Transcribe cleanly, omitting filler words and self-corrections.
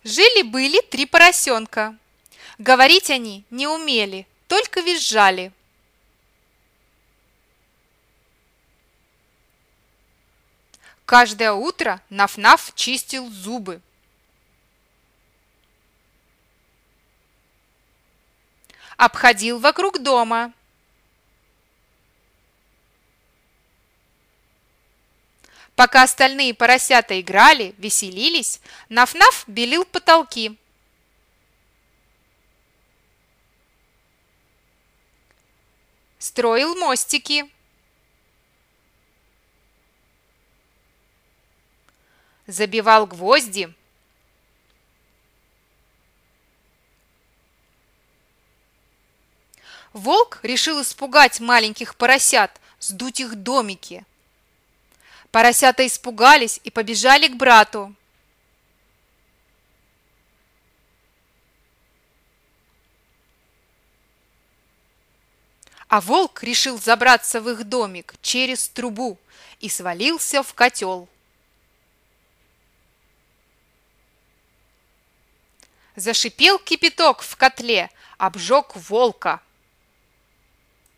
Жили-были три поросенка. Говорить они не умели, только визжали. Каждое утро Наф-Наф чистил зубы. Обходил вокруг дома. Пока остальные поросята играли, веселились, Наф-Наф белил потолки. Строил мостики. Забивал гвозди. Волк решил испугать маленьких поросят, сдуть их домики. Поросята испугались и побежали к брату. А волк решил забраться в их домик через трубу и свалился в котел. Зашипел кипяток в котле, обжег волка.